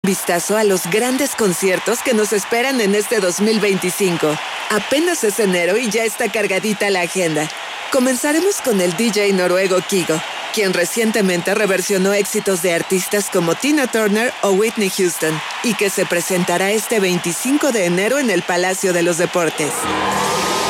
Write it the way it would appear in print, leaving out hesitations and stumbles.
vistazo a los grandes conciertos que nos esperan en este 2025. Apenas es enero y ya está cargadita la agenda. Comenzaremos con el DJ noruego Kygo, quien recientemente reversionó éxitos de artistas como Tina Turner o Whitney Houston, y que se presentará este 25 de enero en el Palacio de los Deportes.